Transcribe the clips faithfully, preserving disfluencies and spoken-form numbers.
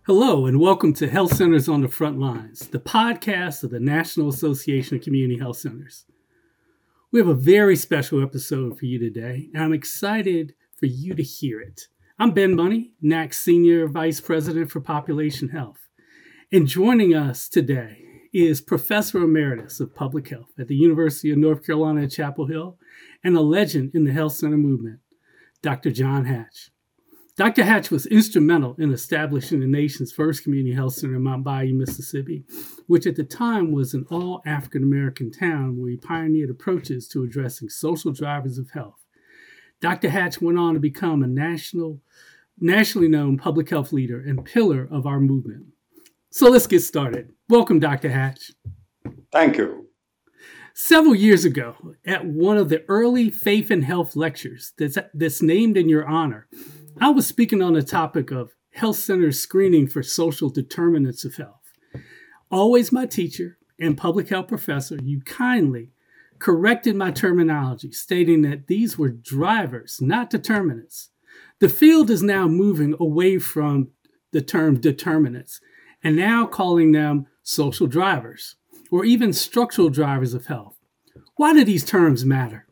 Hello, and welcome to Health Centers on the Front Lines, the podcast of the National Association of Community Health Centers. We have a very special episode for you today, and I'm excited for you to hear it. I'm Ben Money, N A C's Senior Vice President for Population Health. And joining us today is Professor Emeritus of Public Health at the University of North Carolina at Chapel Hill and a legend in the health center movement, Doctor John Hatch. Doctor Hatch was instrumental in establishing the nation's first community health center in Mount Bayou, Mississippi, which at the time was an all African-American town where he pioneered approaches to addressing social drivers of health. Doctor Hatch went on to become a national, nationally known public health leader and pillar of our movement. So let's get started. Welcome, Doctor Hatch. Thank you. Several years ago, at one of the early Faith and Health lectures that's, that's named in your honor, I was speaking on the topic of health centers screening for social determinants of health. Always my teacher and public health professor, you kindly corrected my terminology, stating that these were drivers, not determinants. The field is now moving away from the term determinants and now calling them social drivers or even structural drivers of health. Why do these terms matter?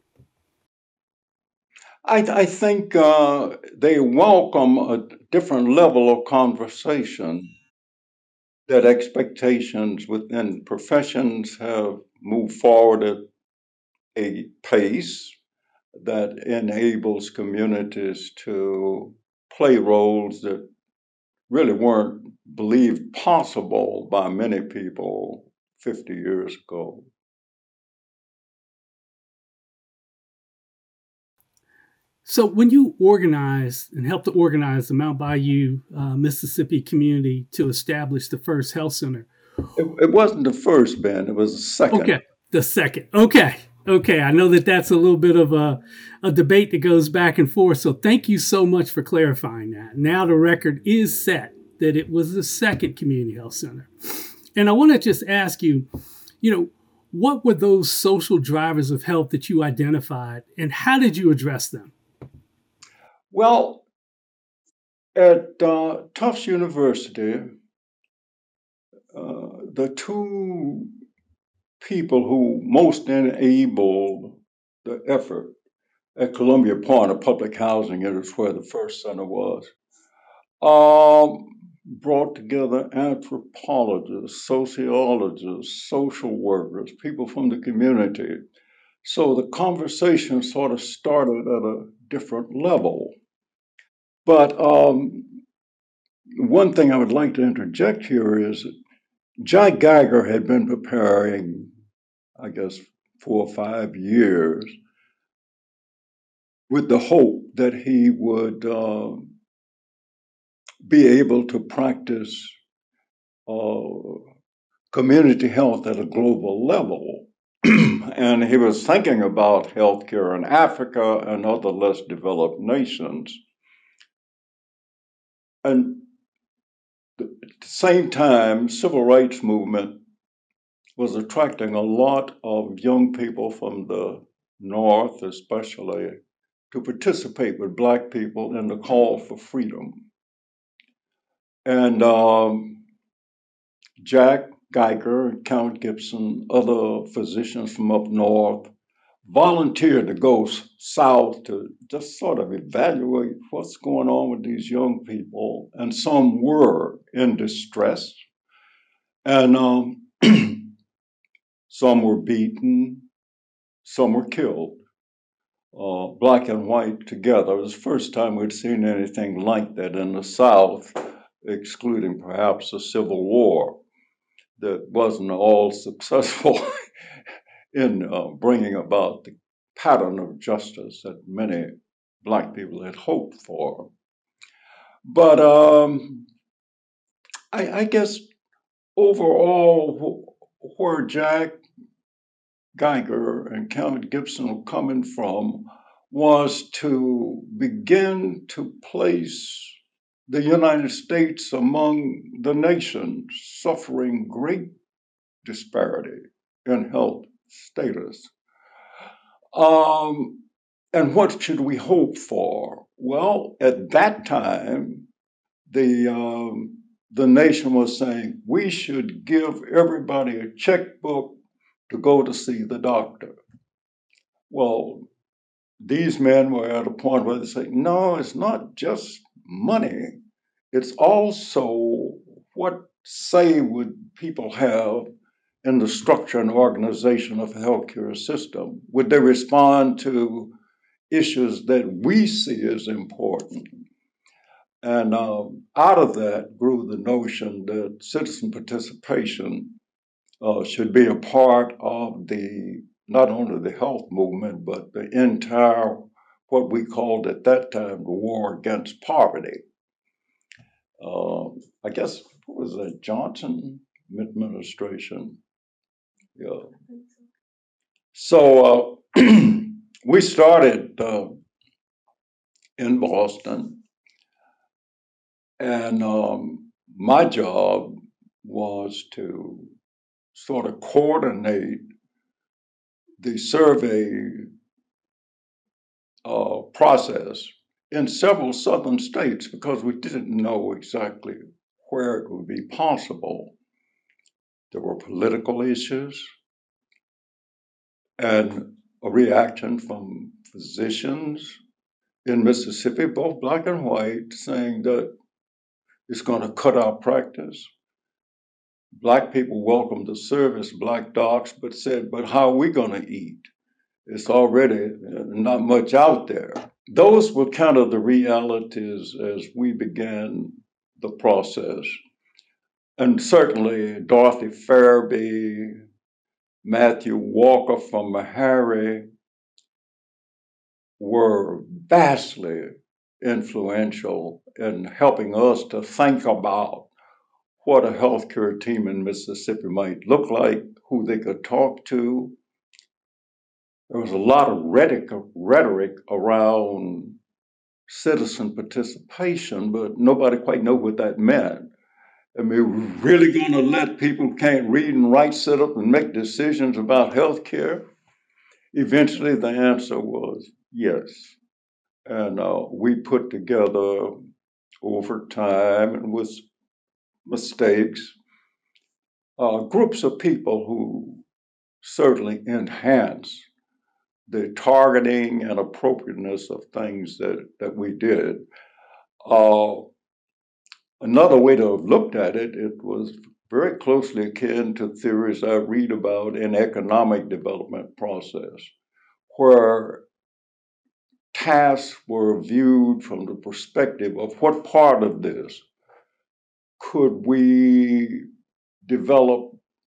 I, I think uh, they welcome a different level of conversation, that expectations within professions have moved forward at a pace that enables communities to play roles that really weren't believed possible by many people fifty years ago. So when you organized and helped to organize the Mount Bayou, uh, Mississippi community to establish the first health center. It, it wasn't the first, Ben. It was the second. Okay, the second. Okay, okay. I know that that's a little bit of a, a debate that goes back and forth. So thank you so much for clarifying that. Now the record is set that it was the second community health center. And I want to just ask you, you know, what were those social drivers of health that you identified and how did you address them? Well, at uh, Tufts University, uh, the two people who most enabled the effort at Columbia Point of Public Housing, it is where the first center was, um, brought together anthropologists, sociologists, social workers, people from the community. So the conversation sort of started at a different level. But um, one thing I would like to interject here is that Jack Geiger had been preparing, I guess, four or five years with the hope that he would uh, be able to practice uh, community health at a global level. And he was thinking about healthcare in Africa and other less developed nations. And at the same time, civil rights movement was attracting a lot of young people from the North, especially, to participate with Black people in the call for freedom. And um, Jack Geiger, Count Gibson, other physicians from up north volunteered to go south to just sort of evaluate what's going on with these young people. And some were in distress. And um, some were beaten, some were killed, uh, black and white together. It was the first time we'd seen anything like that in the South, excluding perhaps the Civil War that wasn't all successful in uh, bringing about the pattern of justice that many Black people had hoped for. But um, I, I guess overall, where Jack Geiger and Count Gibson were coming from was to begin to place the United States among the nations suffering great disparity in health status. Um, and what should we hope for? Well, at that time, the um, the nation was saying we should give everybody a checkbook to go to see the doctor. Well, these men were at a point where they say, no, it's not just money. It's also what say would people have in the structure and organization of the healthcare system? Would they respond to issues that we see as important? And um, out of that grew the notion that citizen participation uh, should be a part of the not only the health movement, but the entire, what we called at that time, the war against poverty. Uh, I guess, what was that, Johnson administration? Yeah. So uh, we started uh, in Boston, and um, my job was to sort of coordinate the survey uh, process in several southern states because we didn't know exactly where it would be possible. There were political issues and a reaction from physicians in Mississippi, both black and white, saying that it's going to cut our practice. Black people welcomed the service, black docs, but said, but how are we going to eat? It's already not much out there. Those were kind of the realities as we began the process. And certainly Dorothy Farabee, Matthew Walker from Meharry were vastly influential in helping us to think about what a healthcare team in Mississippi might look like, who they could talk to. There was a lot of rhetoric, rhetoric around citizen participation, but nobody quite knew what that meant. I mean, we're really going to let people who can't read and write sit up and make decisions about healthcare? Eventually, the answer was yes. And uh, we put together over time and with mistakes, uh, groups of people who certainly enhance the targeting and appropriateness of things that, that we did. Uh, another way to have looked at it, it was very closely akin to theories I read about in economic development process, where tasks were viewed from the perspective of what part of this could we develop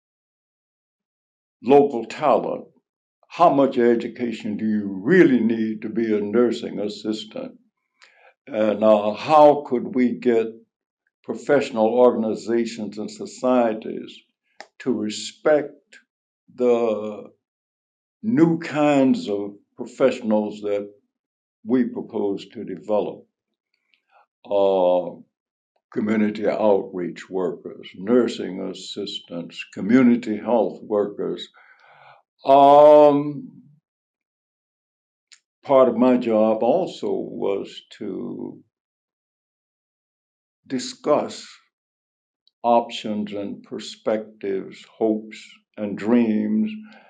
local talent? How much education do you really need to be a nursing assistant? And uh, how could we get professional organizations and societies to respect the new kinds of professionals that we propose to develop? Uh, community outreach workers, nursing assistants, community health workers. Um, part of my job also was to discuss options and perspectives, hopes and dreams,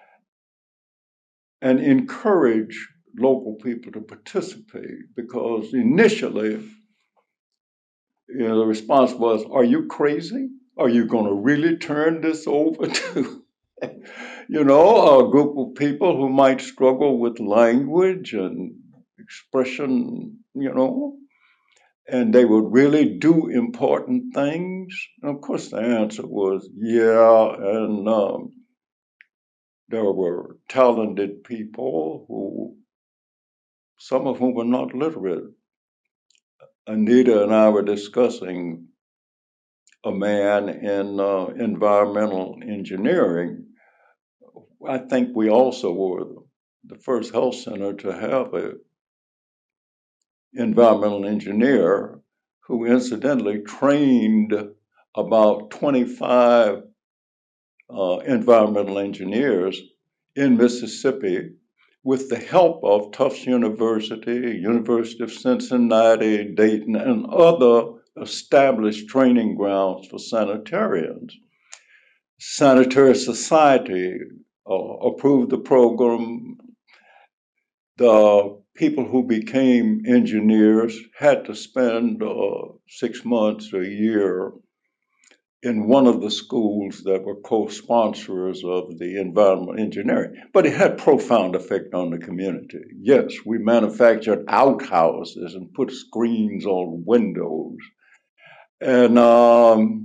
and encourage local people to participate, because initially, you know, the response was, are you crazy? Are you going to really turn this over to, you know, a group of people who might struggle with language and expression, you know, and they would really do important things? And of course, the answer was, yeah, and um, there were talented people who, some of whom were not literate. Anita and I were discussing a man in uh, environmental engineering. I think we also were the first health center to have an environmental engineer who incidentally trained about twenty-five uh, environmental engineers in Mississippi with the help of Tufts University, University of Cincinnati, Dayton, and other established training grounds for sanitarians. Sanitary Society uh, approved the program. The people who became engineers had to spend uh, six months, a year in one of the schools that were co-sponsors of the environmental engineering. But it had profound effect on the community. Yes, we manufactured outhouses and put screens on windows and um,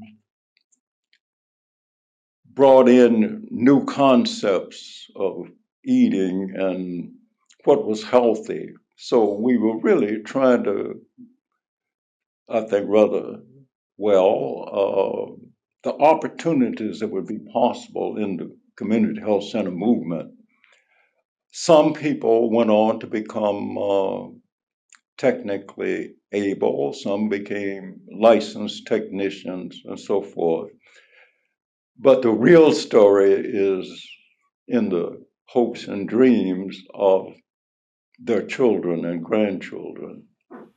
brought in new concepts of eating and what was healthy. So we were really trying to, I think, rather well, uh, the opportunities that would be possible in the community health center movement. Some people went on to become uh, technically able, some became licensed technicians and so forth. But the real story is in the hopes and dreams of their children and grandchildren.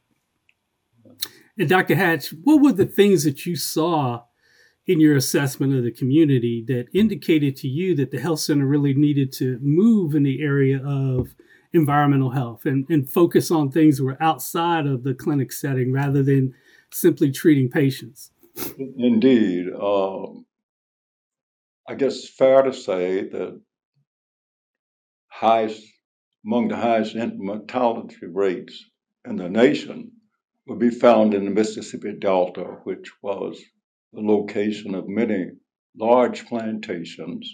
And Doctor Hatch, what were the things that you saw in your assessment of the community that indicated to you that the health center really needed to move in the area of environmental health and, and focus on things that were outside of the clinic setting rather than simply treating patients? Indeed. Um, I guess it's fair to say that highest, among the highest infant mortality rates in the nation would be found in the Mississippi Delta, which was the location of many large plantations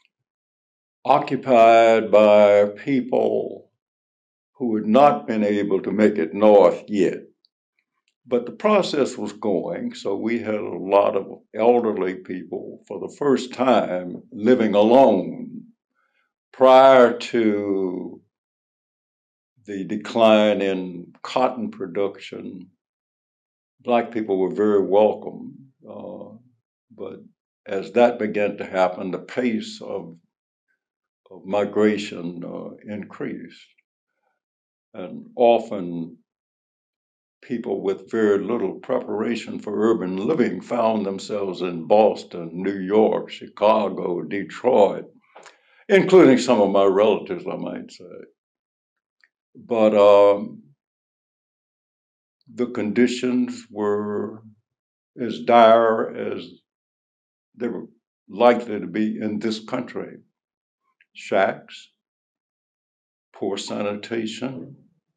occupied by people who had not been able to make it north yet. But the process was going, so we had a lot of elderly people for the first time living alone. Prior to the decline in cotton production, Black people were very welcome. Uh, but as that began to happen, the pace of, of migration uh, increased. And often people with very little preparation for urban living found themselves in Boston, New York, Chicago, Detroit, including some of my relatives, I might say. But um, the conditions were as dire as they were likely to be in this country. Shacks, poor sanitation,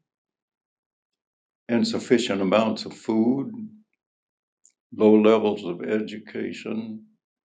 insufficient amounts of food, low levels of education,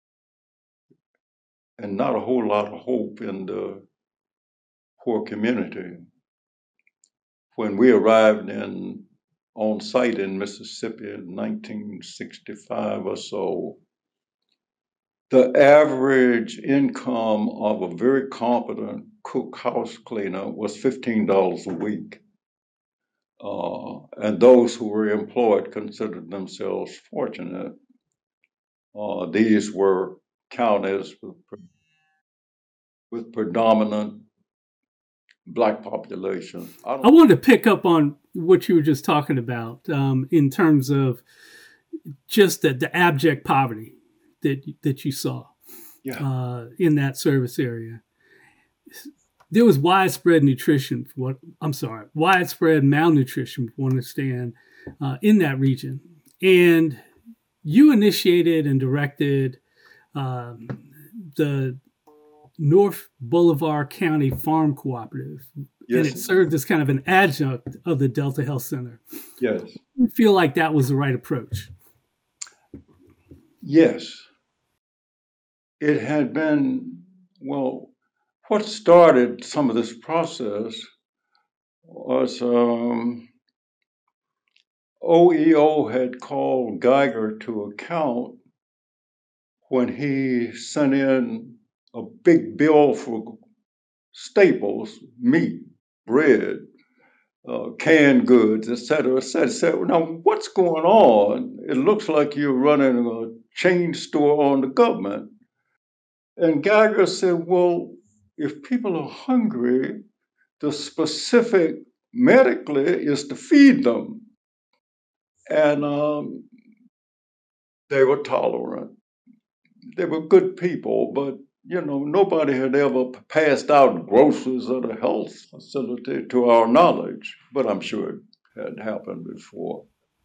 and not a whole lot of hope in the poor community. When we arrived in on site in Mississippi in nineteen sixty-five or so, the average income of a very competent cook house cleaner was fifteen dollars a week. Uh, and those who were employed considered themselves fortunate. Uh, these were counties with, with predominant Black population. I, I wanted to pick up on what you were just talking about um, in terms of just the, the abject poverty that that you saw yeah. uh, in that service area. There was widespread nutrition. For what I'm sorry, widespread malnutrition. For one understand uh, in that region, and you initiated and directed um, the North Boulevard County Farm Cooperative, Yes. and it served as kind of an adjunct of the Delta Health Center. Yes. You feel like that was the right approach? Yes. It had been, well, what started some of this process was um, O E O had called Geiger to account when he sent in a big bill for staples, meat, bread, uh, canned goods, et cetera, et cetera. Said, now, what's going on? It looks like you're running a chain store on the government. And Geiger said, well, if people are hungry, the specific medically is to feed them. and um, they were tolerant. They were good people, but you know, nobody had ever passed out groceries at a health facility to our knowledge, but I'm sure it had happened before.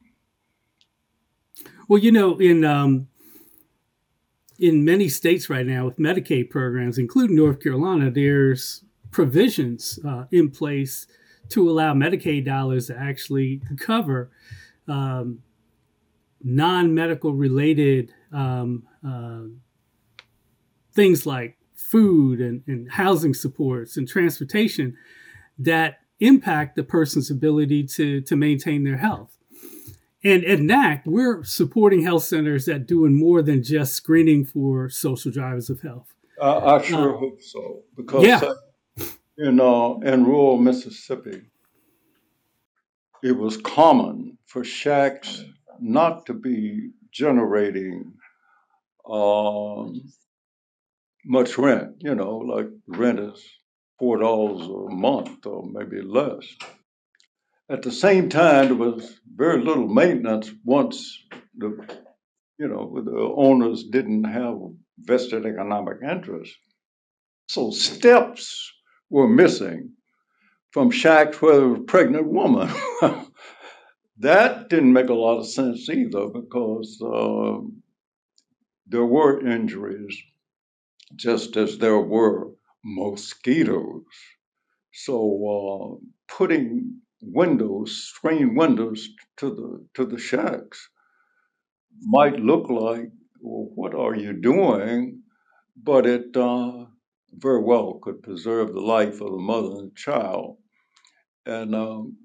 Well, you know, in um, in many states right now with Medicaid programs, including North Carolina, there's provisions uh, in place to allow Medicaid dollars to actually cover um, non-medical related um, uh, things like food and, and housing supports and transportation that impact the person's ability to, to maintain their health. And at N A C, we're supporting health centers that doing more than just screening for social drivers of health. I, I Uh, sure hope so, because yeah, uh, you know, in rural Mississippi, it was common for shacks not to be generating um, much rent. You know, like rent is four dollars a month or maybe less. At the same time, there was very little maintenance once the you know the owners didn't have vested economic interest. So steps were missing from shacks where there was a pregnant woman. That didn't make a lot of sense either because uh, there were injuries just as there were mosquitoes. So uh, putting windows, screen windows to the to the shacks might look like, well, what are you doing? But it uh, very well could preserve the life of the mother and child. And um,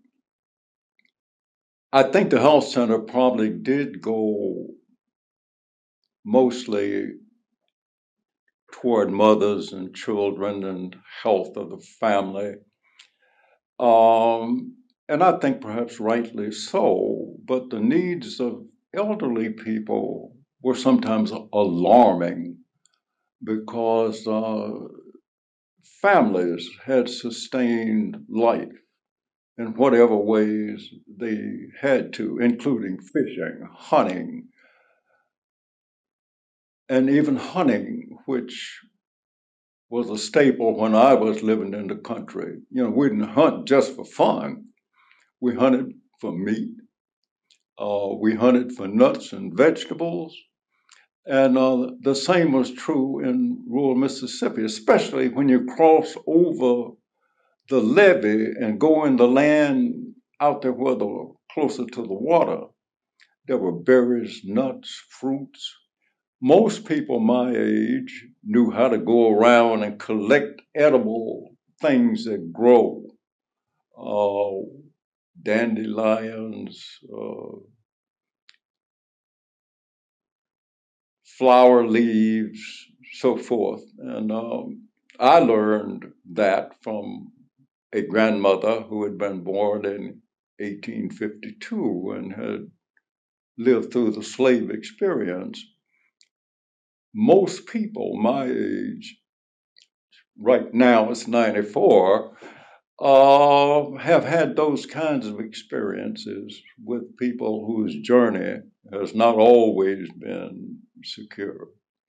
I think the health center probably did go mostly toward mothers and children and health of the family. Um, and I think perhaps rightly so, but the needs of elderly people were sometimes alarming because uh, families had sustained life in whatever ways they had to, including fishing, hunting, and even hunting, which was a staple when I was living in the country. You know, we didn't hunt just for fun. We hunted for meat. Uh, we hunted for nuts and vegetables. And uh, the same was true in rural Mississippi, especially when you cross over the levee and go in the land out there where the closer to the water. There were berries, nuts, fruits. Most people my age knew how to go around and collect edible things that grow. Uh, dandelions, uh, flower leaves, so forth. And um, I learned that from a grandmother who had been born in eighteen fifty-two and had lived through the slave experience. Most people my age, right now it's ninety-four, uh, have had those kinds of experiences with people whose journey has not always been secure.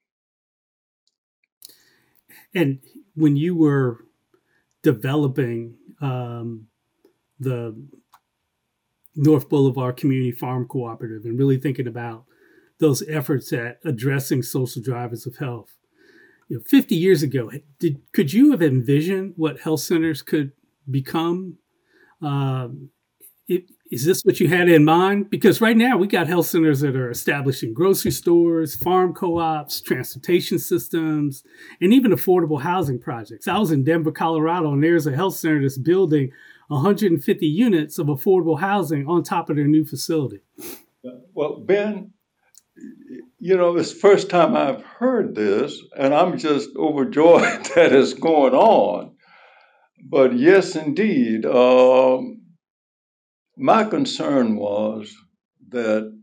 and when you were developing um, the North Boulevard Community Farm Cooperative and really thinking about those efforts at addressing social drivers of health. You know, fifty years ago, did could you have envisioned what health centers could become? Um, it, is this what you had in mind? Because right now we got health centers that are establishing grocery stores, farm co-ops, transportation systems, and even affordable housing projects. I was in Denver, Colorado, and there's a health center that's building one hundred fifty units of affordable housing on top of their new facility. Well, Ben, you know, it's the first time I've heard this, and I'm just overjoyed that it's going on. But yes, indeed, um, my concern was that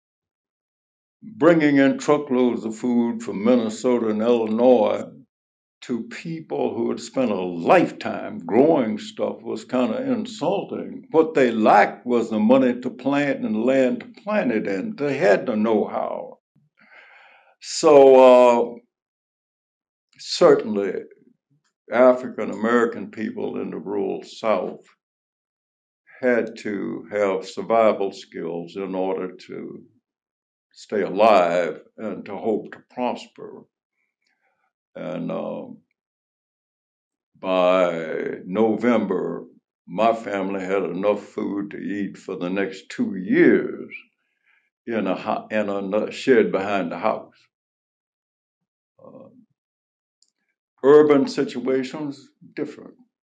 bringing in truckloads of food from Minnesota and Illinois to people who had spent a lifetime growing stuff was kind of insulting. What they lacked was the money to plant and land to plant it in. They had the know-how. So uh, certainly African American people in the rural South had to have survival skills in order to stay alive and to hope to prosper. And um, by November, my family had enough food to eat for the next two years in a in a shed behind the house. Uh, urban situations different,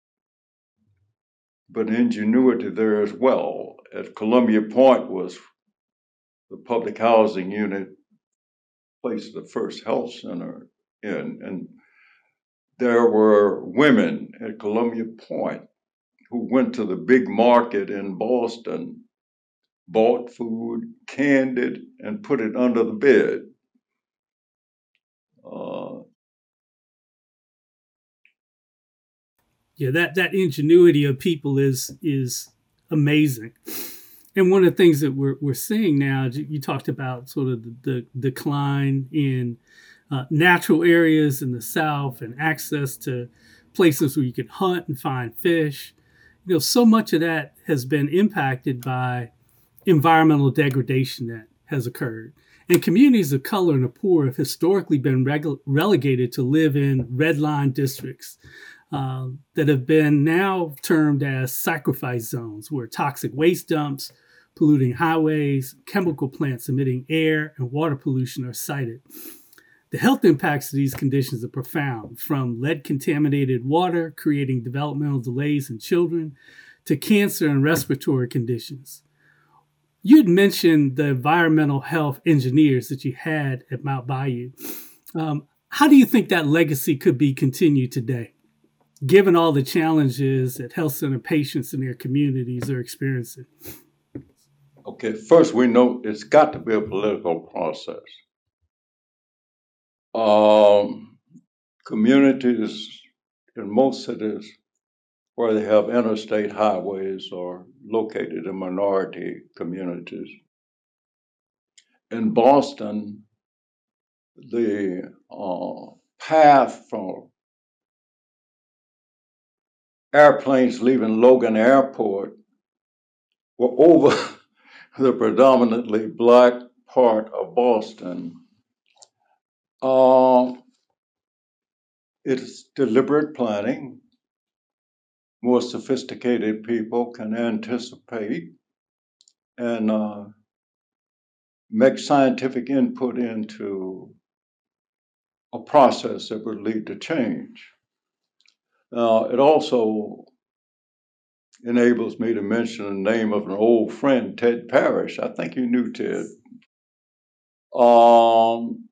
but ingenuity there as well. At Columbia Point was the public housing unit placed the first health center in, and there were women at Columbia Point who went to the big market in Boston, bought food, canned it, and put it under the bed. Uh, Yeah, that that ingenuity of people is is amazing. And one of the things that we're we're seeing now, you talked about sort of the, the decline in uh, natural areas in the South and access to places where you can hunt and find fish. You know, so much of that has been impacted by environmental degradation that has occurred. And communities of color and the poor have historically been regu- relegated to live in red line districts uh, that have been now termed as sacrifice zones, where toxic waste dumps, polluting highways, chemical plants emitting air and water pollution are sited. The health impacts of these conditions are profound, from lead contaminated water creating developmental delays in children to cancer and respiratory conditions. You had mentioned the environmental health engineers that you had at Mount Bayou. Um, how do you think that legacy could be continued today, given all the challenges that health center patients and their communities are experiencing? okay, first we know it's got to be a political process. Um, communities in most cities where they have interstate highways are located in minority communities. In Boston, the uh, path from airplanes leaving Logan Airport were over the predominantly black part of Boston. Uh, it's deliberate planning. More sophisticated people can anticipate and uh, make scientific input into a process that would lead to change. Now, it also enables me to mention the name of an old friend, Ted Parrish. I think you knew Ted. Um,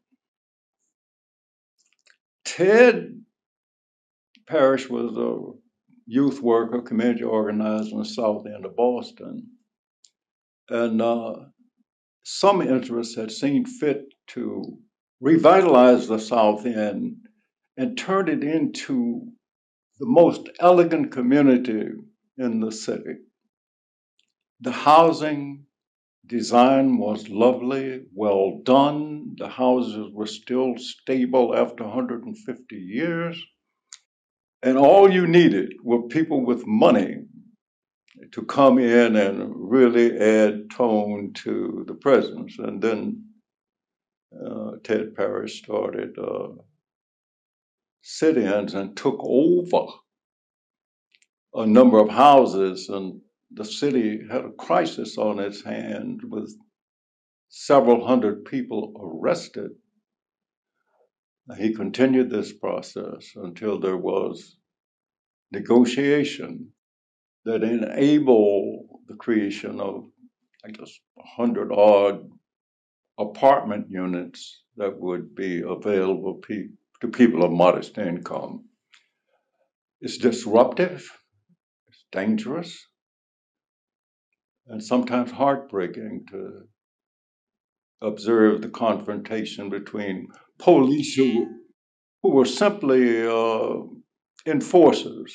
Ted Parrish was a youth worker, community organizer in the south end of Boston. And uh, some interests had seen fit to revitalize the south end and turn it into the most elegant community in the city. The housing design was lovely, well done. The houses were still stable after one hundred fifty years. And all you needed were people with money to come in and really add tone to the presence. And then uh, Ted Parrish started uh, sit-ins and took over a number of houses, and the city had a crisis on its hand with several hundred people arrested. He continued this process until there was negotiation that enabled the creation of, I guess, a hundred odd apartment units that would be available pe- to people of modest income. It's disruptive, it's dangerous, and sometimes heartbreaking to observe the confrontation between police who who were simply uh, enforcers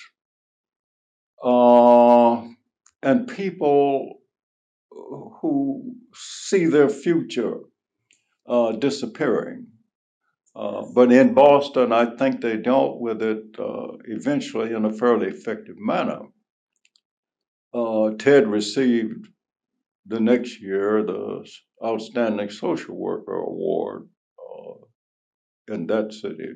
uh, and people who see their future uh, disappearing. Uh, but in Boston, I think they dealt with it uh, eventually in a fairly effective manner. Uh, Ted received the next year the Outstanding Social Worker Award uh, in that city.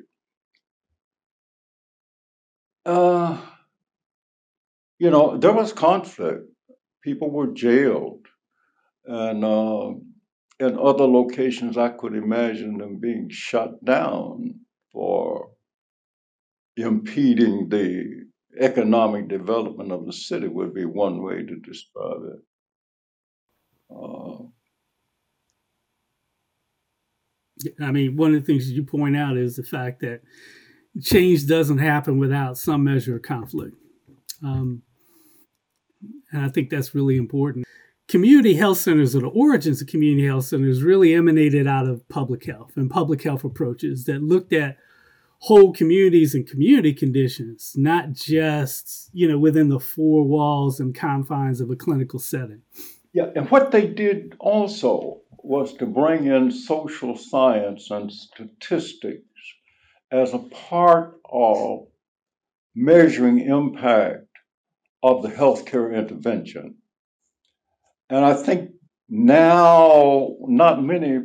Uh, you know, there was conflict. People were jailed. And uh, in other locations, I could imagine them being shut down for impeding the economic development of the city, would be one way to describe it. Uh, I mean, one of the things that you point out is the fact that change doesn't happen without some measure of conflict. Um, and I think that's really important. Community health centers, or the origins of community health centers, really emanated out of public health and public health approaches that looked at whole communities and community conditions, not just, you know, within the four walls and confines of a clinical setting. yeah, and what they did also was to bring in social science and statistics as a part of measuring impact of the healthcare intervention. And I think now not many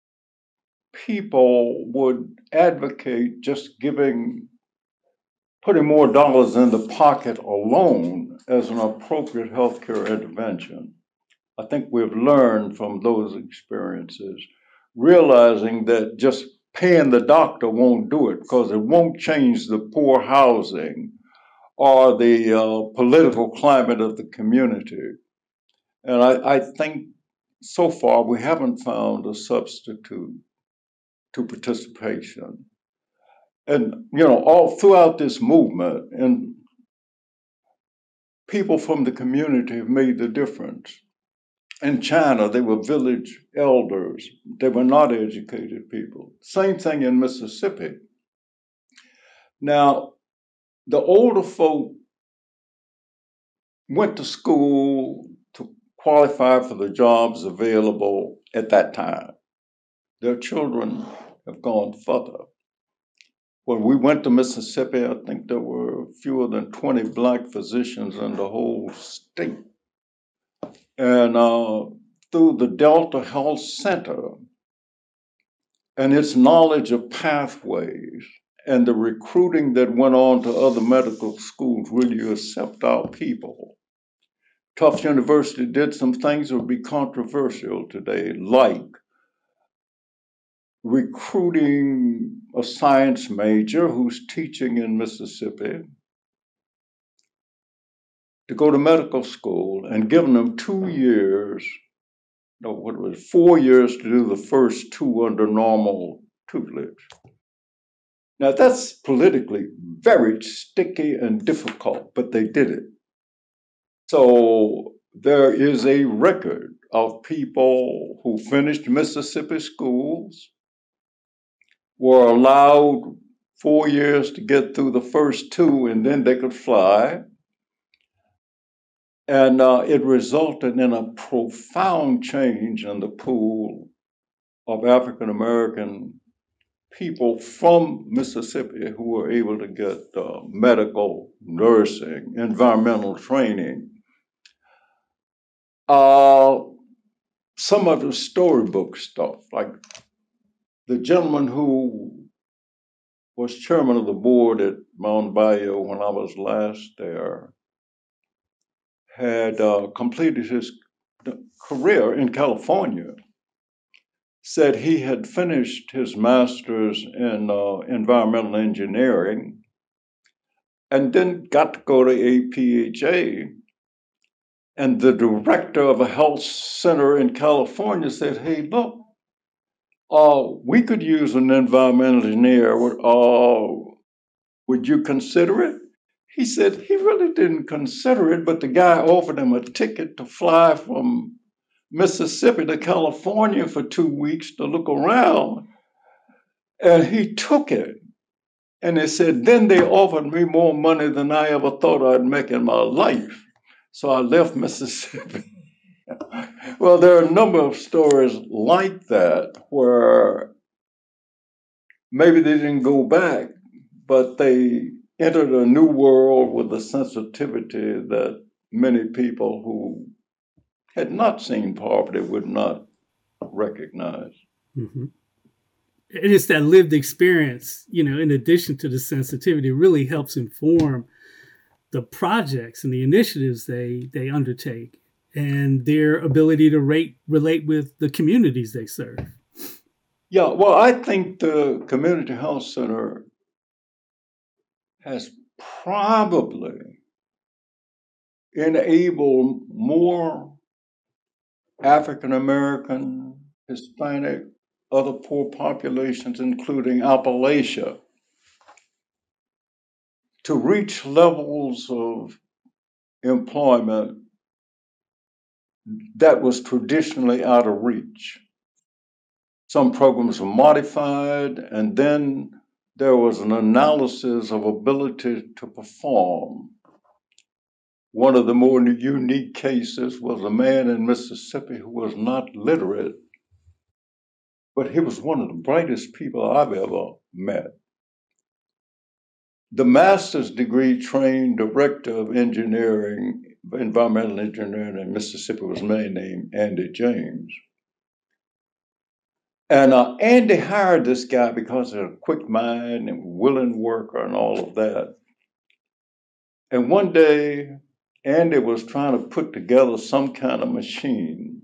people would advocate just giving, putting more dollars in the pocket alone as an appropriate healthcare intervention. I think we've learned from those experiences, realizing that just paying the doctor won't do it because it won't change the poor housing or the uh, political climate of the community. And I, I think so far we haven't found a substitute to participation. And, you know, all throughout this movement, and people from the community have made the difference. In China, they were village elders. They were not educated people. Same thing in Mississippi. Now, the older folk went to school to qualify for the jobs available at that time. Their children have gone further. When we went to Mississippi, I think there were fewer than twenty Black physicians in the whole state. And uh, through the Delta Health Center and its knowledge of pathways and the recruiting that went on to other medical schools, will you accept our people? Tufts University did some things that would be controversial today, like recruiting a science major who's teaching in Mississippi to go to medical school and giving them two years, no, what was it, four years to do the first two under normal tutelage. Now that's politically very sticky and difficult, but they did it. So there is a record of people who finished Mississippi schools, were allowed four years to get through the first two, and then they could fly. And uh, it resulted in a profound change in the pool of African American people from Mississippi who were able to get uh, medical, nursing, environmental training. Uh, some of the storybook stuff, like the gentleman who was chairman of the board at Mount Bayou when I was last there, had uh, completed his career in California, said he had finished his master's in uh, environmental engineering and then got to go to A P H A. And the director of a health center in California said, hey, look, uh, we could use an environmental engineer. Uh, would you consider it? He said he really didn't consider it, but the guy offered him a ticket to fly from Mississippi to California for two weeks to look around. And he took it. And they said, then they offered me more money than I ever thought I'd make in my life. So I left Mississippi. Well, there are a number of stories like that where maybe they didn't go back, but they entered a new world with a sensitivity that many people who had not seen poverty would not recognize. Mm-hmm. And it's that lived experience, you know, in addition to the sensitivity, really helps inform the projects and the initiatives they they undertake and their ability to rate, relate with the communities they serve. Yeah, well, I think the Community Health Center has probably enabled more African American, Hispanic, other poor populations, including Appalachia, to reach levels of employment that was traditionally out of reach. Some programs were modified, and then there was an analysis of ability to perform. One of the more unique cases was a man in Mississippi who was not literate, but he was one of the brightest people I've ever met. The master's degree trained director of engineering, environmental engineering in Mississippi was a man named Andy James. And uh, Andy hired this guy because of a quick mind and willing worker and all of that. And one day, Andy was trying to put together some kind of machine.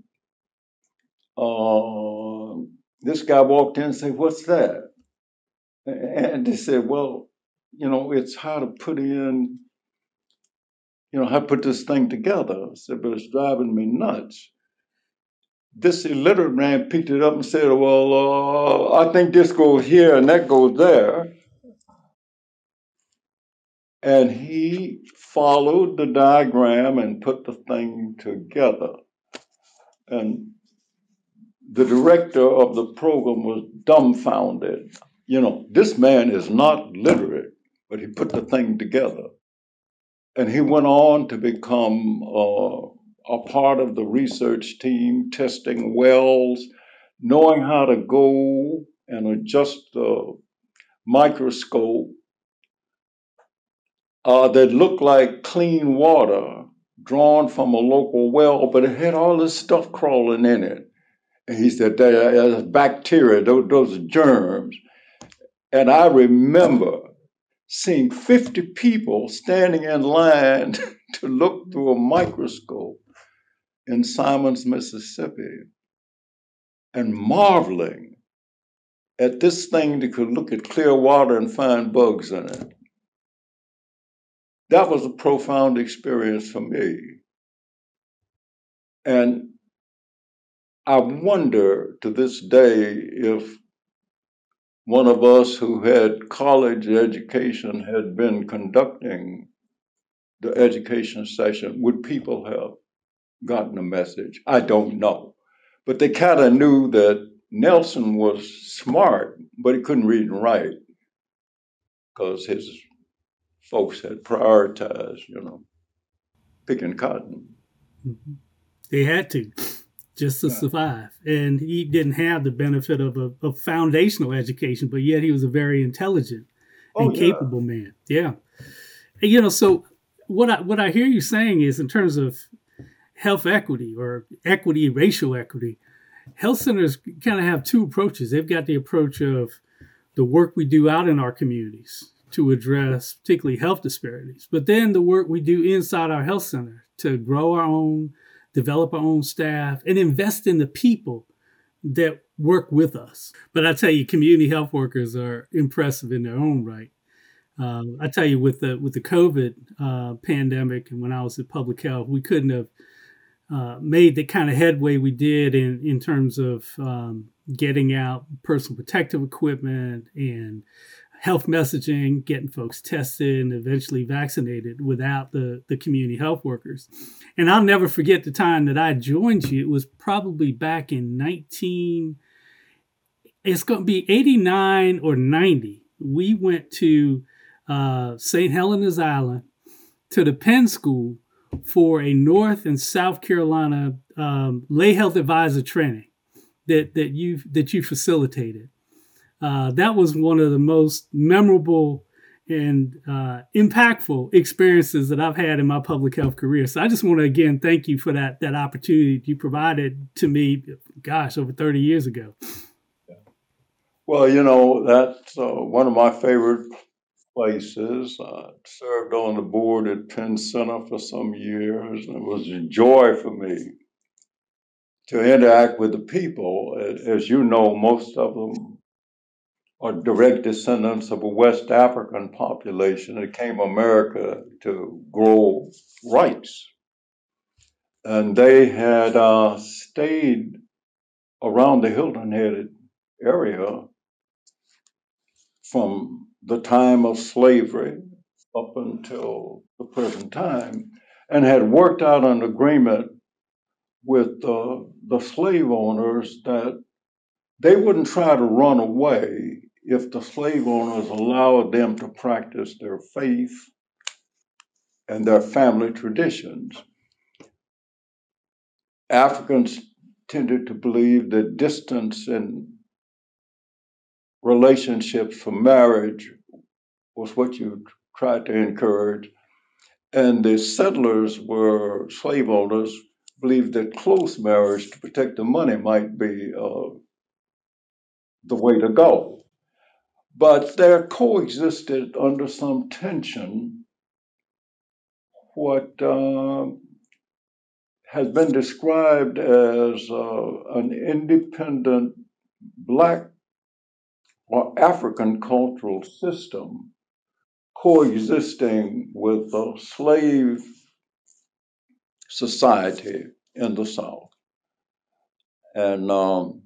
Uh, this guy walked in and said, "What's that?" And they said, "Well, you know, it's how to put in, you know, how to put this thing together." I said, "But it's driving me nuts." This illiterate man picked it up and said, "Well, uh, I think this goes here and that goes there." And he followed the diagram and put the thing together. And the director of the program was dumbfounded. You know, this man is not literate, but he put the thing together. And he went on to become uh, a part of the research team, testing wells, knowing how to go and adjust the microscope uh, that looked like clean water drawn from a local well, but it had all this stuff crawling in it. And he said, "There's bacteria, those, those are germs." And I remember seeing fifty people standing in line to look through a microscope in Simons, Mississippi, and marveling at this thing that could look at clear water and find bugs in it. That was a profound experience for me. And I wonder to this day if one of us who had college education had been conducting the education session, would people have gotten the message? I don't know. But they kind of knew that Nelson was smart, but he couldn't read and write because his folks had prioritized, you know, picking cotton. Mm-hmm. They had to, just to yeah. survive. And he didn't have the benefit of a, a foundational education, but yet he was a very intelligent oh, and capable yeah. man. Yeah. And, you know, so what I what I hear you saying is in terms of health equity or equity, racial equity, health centers kind of have two approaches. They've got the approach of the work we do out in our communities to address particularly health disparities, but then the work we do inside our health center to grow our own, develop our own staff, and invest in the people that work with us. But I tell you, community health workers are impressive in their own right. Um, I tell you, with the with the COVID uh, pandemic, and when I was at public health, we couldn't have uh, made the kind of headway we did in, in terms of um, getting out personal protective equipment and health messaging, getting folks tested and eventually vaccinated without the, the community health workers. And I'll never forget the time that I joined you. It was probably back in nineteen, it's going to be eighty-nine or ninety. we went to uh, Saint Helena's Island to the Penn School for a North and South Carolina um, lay health advisor training that that you that you facilitated. Uh, that was one of the most memorable and uh, impactful experiences that I've had in my public health career. So I just want to again thank you for that that opportunity you provided to me. Gosh, over thirty years ago. Well, you know, that's uh, one of my favorite places. I served on the board at Penn Center for some years, and it was a joy for me to interact with the people. As you know, most of them are direct descendants of a West African population that came to America to grow rice. And they had uh, stayed around the Hilton Head area from the time of slavery up until the present time, and had worked out an agreement with uh, the slave owners that they wouldn't try to run away if the slave owners allowed them to practice their faith and their family traditions. Africans tended to believe that distance in relationships for marriage was what you tried to encourage. And the settlers were slave owners, believed that close marriage to protect the money might be uh, the way to go. But there coexisted under some tension what uh, has been described as uh, an independent Black or African cultural system coexisting with a slave society in the South. And um,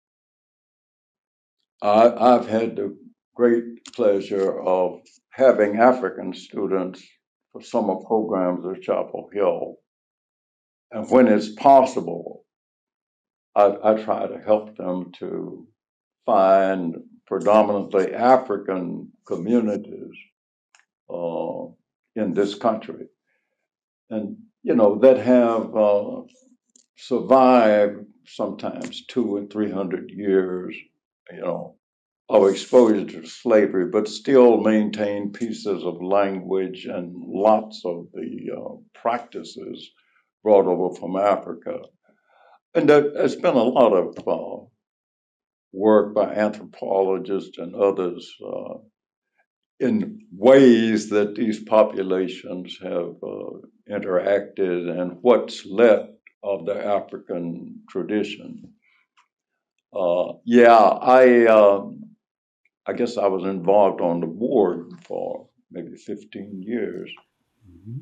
I, I've had the great pleasure of having African students for summer programs at Chapel Hill. And when it's possible, I, I try to help them to find predominantly African communities uh, in this country. And, you know, that have uh, survived sometimes two and three hundred years, you know, of exposure to slavery, but still maintain pieces of language and lots of the uh, practices brought over from Africa. And there, there's been a lot of uh, work by anthropologists and others uh, in ways that these populations have uh, interacted and what's left of the African tradition. Uh, yeah, I uh, I guess I was involved on the board for maybe fifteen years. Mm-hmm.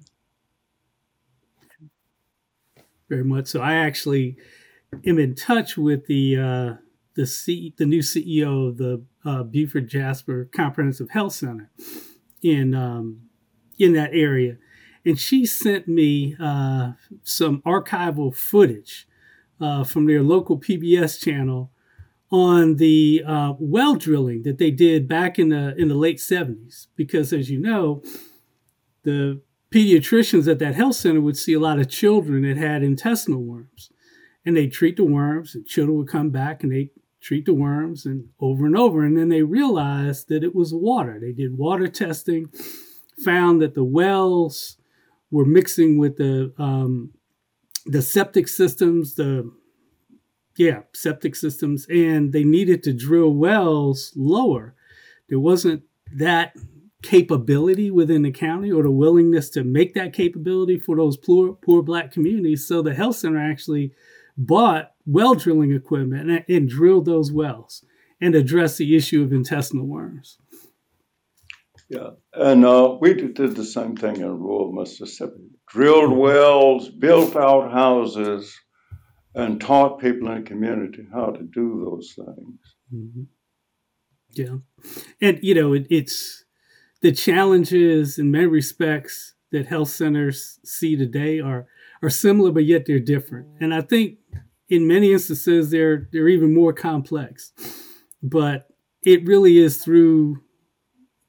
Very much so. I actually am in touch with the uh, the C, the new C E O of the uh, Beaufort Jasper Comprehensive Health Center in um, in that area, and she sent me uh, some archival footage uh, from their local P B S channel on the uh, well drilling that they did back in the in the late seventies. Because, as you know, the pediatricians at that health center would see a lot of children that had intestinal worms, and they'd treat the worms, and children would come back and they'd treat the worms, and over and over. And then they realized that it was water. They did water testing, found that the wells were mixing with the um, the septic systems, the yeah, septic systems, and they needed to drill wells lower. There wasn't that capability within the county or the willingness to make that capability for those poor, poor Black communities. So the health center actually bought well drilling equipment and, and drilled those wells and addressed the issue of intestinal worms. Yeah, and uh, we did the same thing in rural Mississippi. Drilled wells, built out houses, and taught people in the community how to do those things. Mm-hmm. Yeah. And, you know, it, it's the challenges in many respects that health centers see today are are similar, but yet they're different. And I think in many instances, they're they're even more complex. But it really is through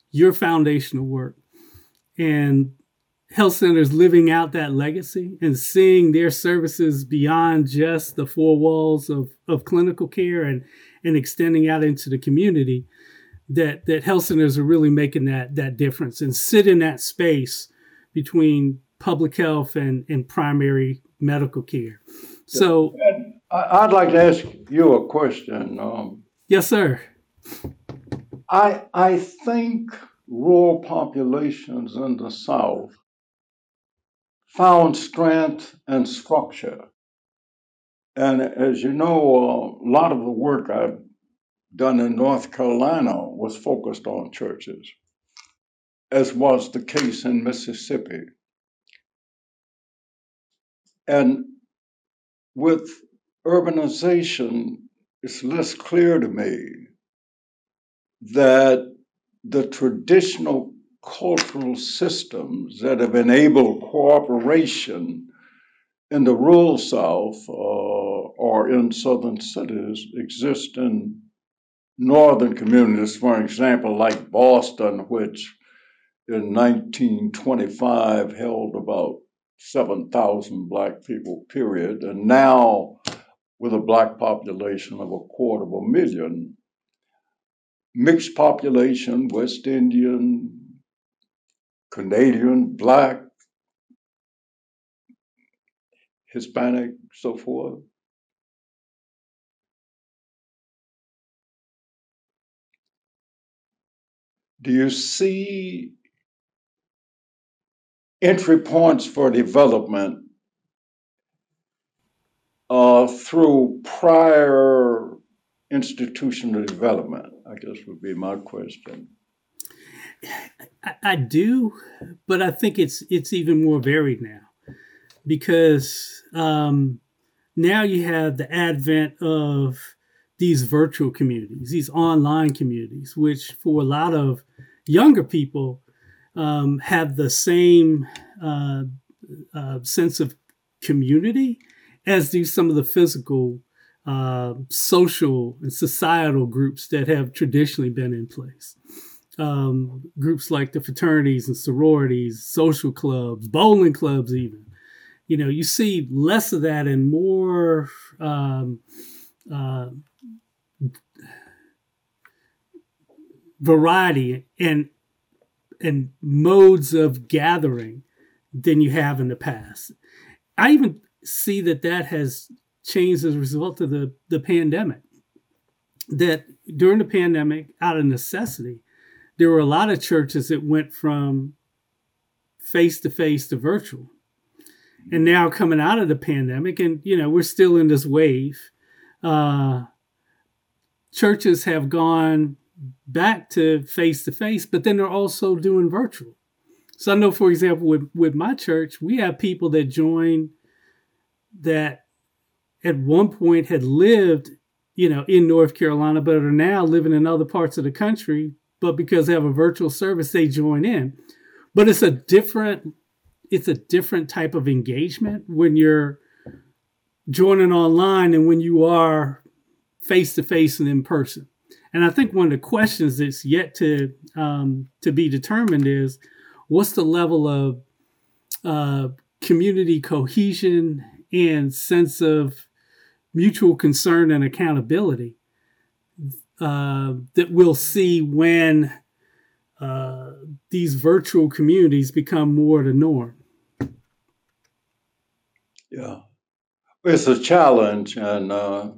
your foundational work, and health centers living out that legacy and seeing their services beyond just the four walls of, of clinical care and, and extending out into the community, that, that health centers are really making that, that difference and sit in that space between public health and, and primary medical care. So, And I- I'd like to ask you a question. Um, yes, sir. I I think rural populations in the South found strength and structure. And as you know, a lot of the work I've done in North Carolina was focused on churches, as was the case in Mississippi. And with urbanization, it's less clear to me that the traditional cultural systems that have enabled cooperation in the rural South uh, or in southern cities exist in northern communities. For example, like Boston, which in nineteen twenty-five held about seven thousand Black people, period, and now with a Black population of a quarter of a million, mixed population, West Indian, Canadian, Black, Hispanic, so forth. Do you see entry points for development uh, through prior institutional development? I guess would be my question. I, I do, but I think it's it's even more varied now because um, now you have the advent of these virtual communities, these online communities, which for a lot of younger people um, have the same uh, uh, sense of community as do some of the physical, uh, social, and societal groups that have traditionally been in place. Um, groups like the fraternities and sororities, social clubs, bowling clubs, even. You know, you see less of that and more um, uh, variety and and modes of gathering than you have in the past. I even see that that has changed as a result of the, the pandemic. That during the pandemic, out of necessity, there were a lot of churches that went from face to face to virtual. And now coming out of the pandemic, and you know, we're still in this wave, uh, churches have gone back to face to face, but then they're also doing virtual. So I know, for example, with, with my church, we have people that join that at one point had lived, you know, in North Carolina, but are now living in other parts of the country. But because they have a virtual service, they join in. But it's a different, it's a different type of engagement when you're joining online and when you are face to face and in person. And I think one of the questions that's yet to um, to be determined is what's the level of uh, community cohesion and sense of mutual concern and accountability uh, that we'll see when uh, these virtual communities become more the norm. Yeah, it's a challenge, and uh,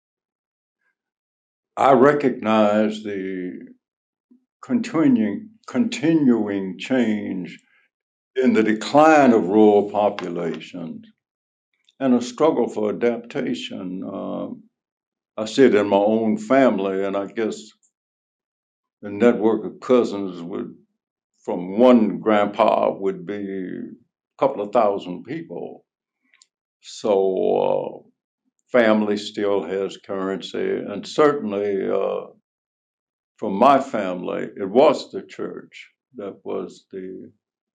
I recognize the continuing continuing change in the decline of rural populations and a struggle for adaptation. Uh, I see it in my own family, and I guess the network of cousins would, from one grandpa, would be a couple of thousand people. So uh, family still has currency, and certainly uh, from my family, it was the church that was the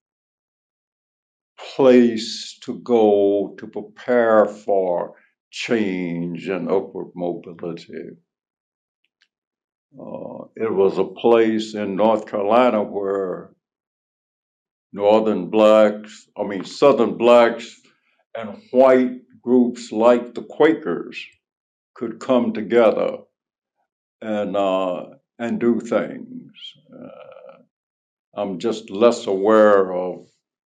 place to go to prepare for change and upward mobility. Uh, it was a place in North Carolina where Northern blacks, I mean, Southern blacks and white groups like the Quakers could come together and uh, and do things. Uh, I'm just less aware of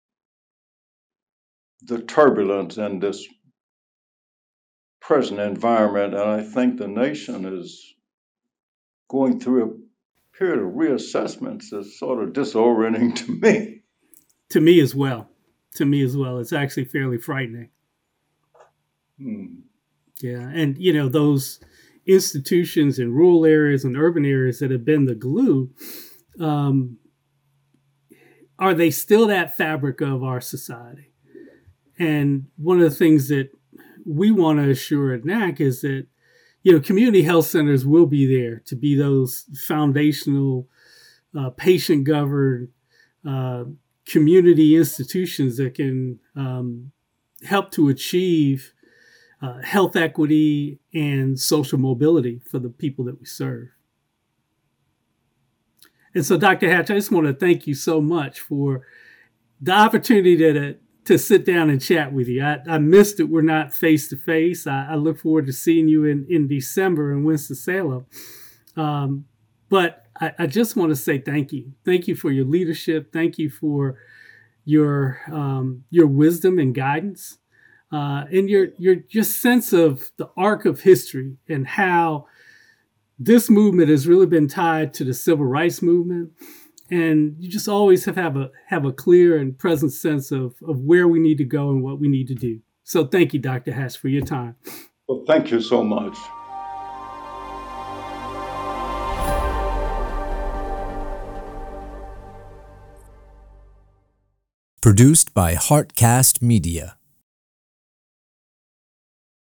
the turbulence in this present environment, and I think the nation is going through a period of reassessments that's sort of disorienting to me. To me as well. To me as well. It's actually fairly frightening. Hmm. Yeah. And, you know, those institutions in rural areas and urban areas that have been the glue, um, are they still that fabric of our society? And one of the things that we want to assure at N A C is that, you know, community health centers will be there to be those foundational, uh, patient-governed uh, community institutions that can um, help to achieve uh, health equity and social mobility for the people that we serve. And so, Doctor Hatch, I just want to thank you so much for the opportunity to, to sit down and chat with you. I, I missed it. We're not face-to-face. I, I look forward to seeing you in, in December in Winston-Salem. Um, but I, I just want to say thank you. Thank you for your leadership. Thank you for your um, your wisdom and guidance, uh, and your your just sense of the arc of history and how this movement has really been tied to the civil rights movement. And you just always have, have a have a clear and present sense of, of where we need to go and what we need to do. So thank you, Doctor Hatch, for your time. Well, thank you so much. Produced by Heartcast Media.